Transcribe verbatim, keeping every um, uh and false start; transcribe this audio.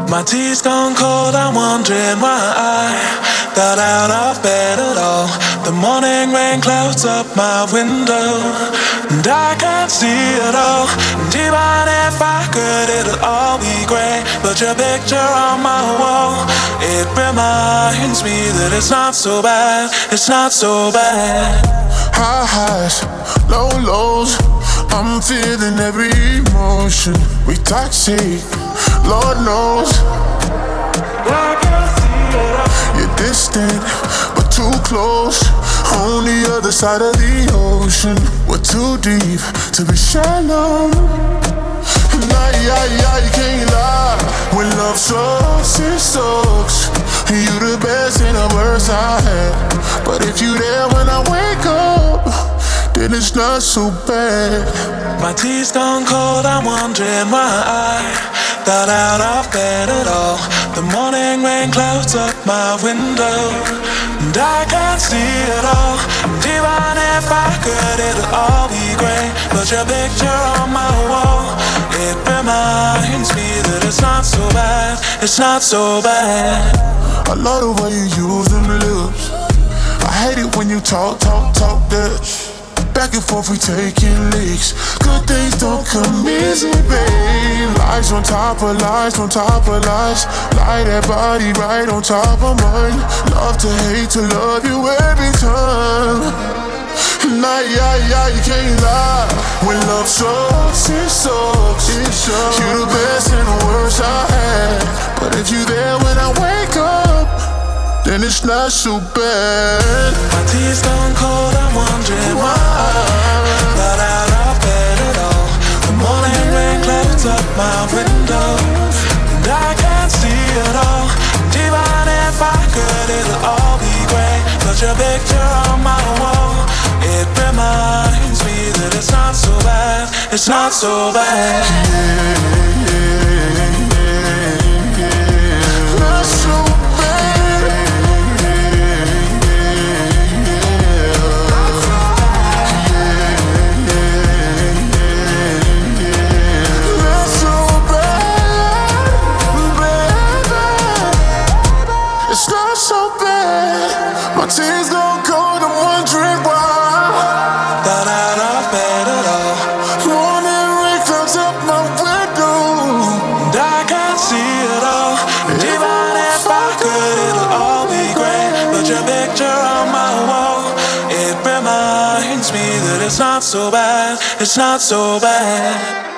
My tea's gone cold, I'm wondering why I got out of bed at all. The morning rain clouds up my window, and I can't see it all. And even if I could, it'll all be grey. But your picture on my wall, it reminds me that it's not so bad, it's not so bad. High highs, low lows, I'm feeling every emotion. We toxic, Lord knows. You're distant, but too close. On the other side of the ocean, we're too deep to be shallow. Nah, yeah, yeah, you can't lie. When love sucks, it sucks. You the best and the worst I had. But if you there when I wake up, then it's not so bad. My tea's gone cold, I'm wondering why I got out of bed at all. The morning rain clouds up my window, and I can't see it all. And even if I could, it'll all be grey. But your picture on my wall, it reminds me that it's not so bad, it's not so bad. I love the way you use them lips. I hate it when you talk, talk, talk that. Back and forth we taking leaks. Good things don't come easy, babe. Lies on top of lies, on top of lies. Lie that body right on top of mine. Love to hate to love you every time. Nah, yeah, yeah, you can't lie. When love sucks, it sucks, it sucks. You the best and the worst I had. But if you there when I wake up, then it's not so bad. My tea's gone cold, I'm wondering why I got out of bed at all. The morning rain clouds up my window, and I can't see it all. And even if I could, it'll all be grey. But your picture on my wall, it reminds me that it's not so bad, it's not so bad. Yeah, yeah, yeah, yeah. Not so bad. Not so bad, baby. It's not so bad. My tears go cold, I'm wondering why. Got out of bed at all. Morning rain clouds up my window, And I can't see it all. And even if I could, it'll all be grey. But your picture on my wall, it reminds me that it's not so bad, it's not so bad.